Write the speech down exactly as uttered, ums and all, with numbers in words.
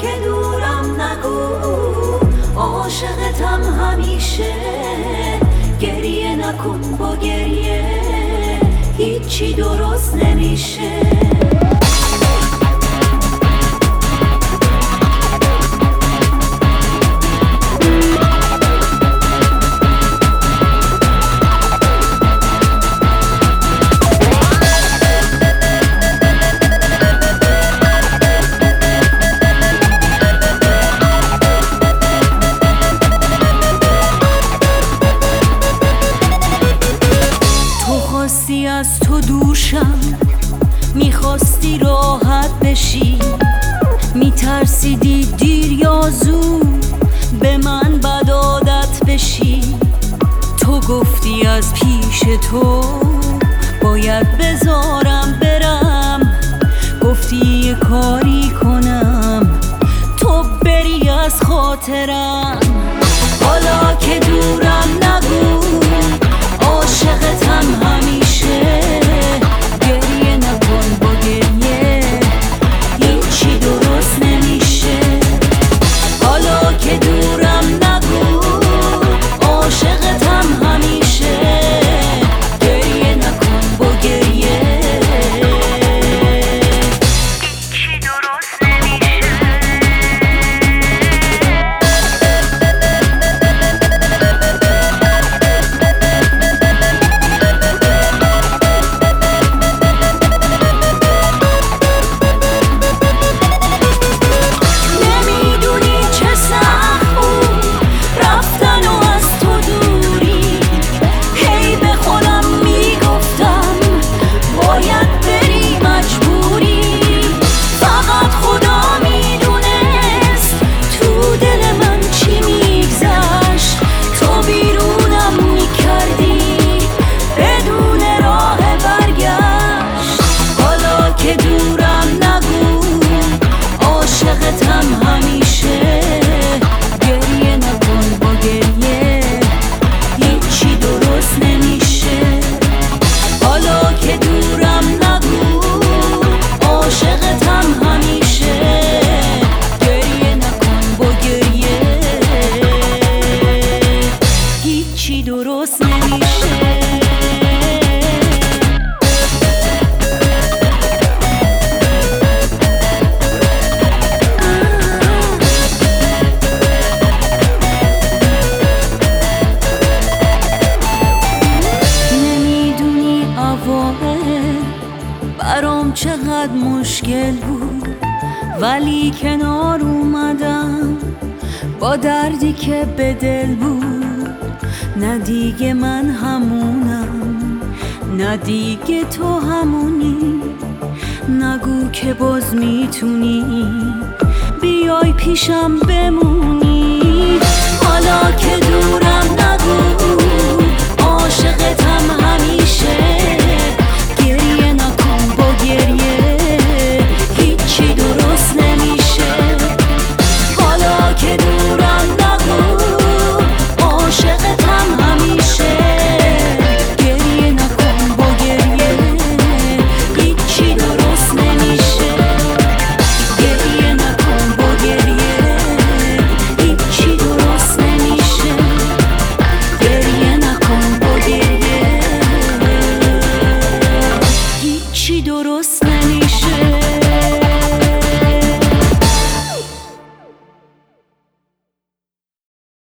که دورم نگو، عاشقتم همیشه. گریه نکن، با گریه هیچی درست نمیشه. میخواستی از تو دوشم، میخواستی راحت بشی، میترسیدی دیر یا زود به من بد عادت بشی. تو گفتی از پیش تو باید بذارم برم، گفتی یه کاری کنم تو بری از خاطرم. حالا که دورم نگو، عاشقتم همیشه. گریه نکن، با گریه هیچی درست نمیشه. حالا که دورم نگو، عاشقتم همیشه. گریه نکن، با گریه هیچی درست نمیشه. درست نمیشه. نمیدونی اوایل برام چقدر مشکل بود، ولی کنار اومدم با دردی که به دل بود. نه دیگه من همونم، نه دیگه تو همونی. نگو که باز میتونی بیای پیشم بمونی. حالا که دورم